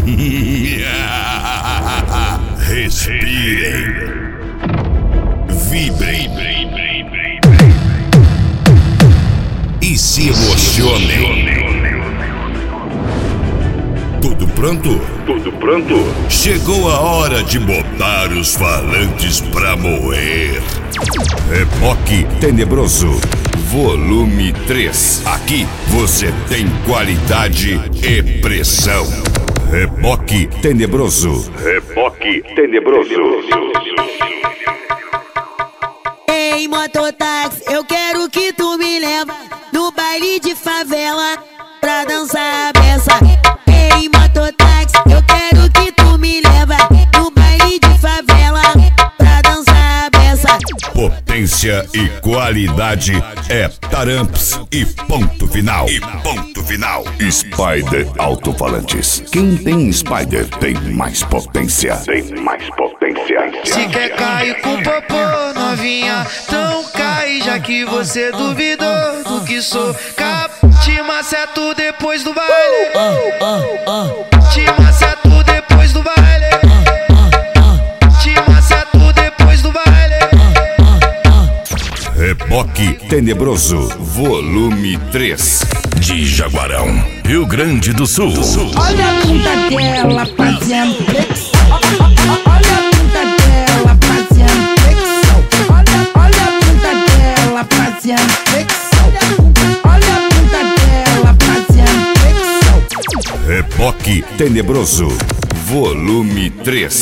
Respirem. Vibrem. E se emocionem. Tudo pronto? Tudo pronto? Chegou a hora de botar os falantes pra moer. Reboque Tenebroso, volume 3. Aqui você tem qualidade e pressão. Reboque Tenebroso. Reboque Tenebroso. Ei, mototáxi, eu quero que tu me leva no baile de favela pra dançar a beça. Ei, mototáxi, eu quero que tu me leva no baile de favela pra dançar a beça. Potência e qualidade é Taramps e ponto final. Spider Alto-Falantes. Quem tem Spider tem mais potência. Se quer cair com popô, novinha, então cai, já que você duvidou do que sou. Te maceto depois do baile. Te maceto depois do baile. Te maceto depois do baile. Reboque Tenebroso, volume 3. De Jaguarão, Rio Grande do Sul. Olha a bunda dela fazendo flexão. Olha a bunda dela fazendo flexão. Olha a bunda dela fazendo flexão. Olha a bunda dela fazendo flexão. Reboque Tenebroso, volume 3.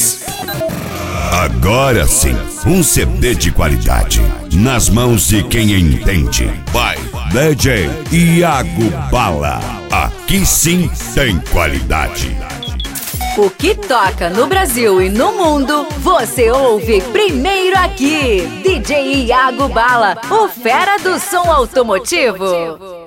Agora sim, um CD de qualidade nas mãos de quem entende. By DJ Iago Bala. Aqui sim tem qualidade. O que toca no Brasil e no mundo, você ouve primeiro aqui. DJ Iago Bala, o fera do som automotivo.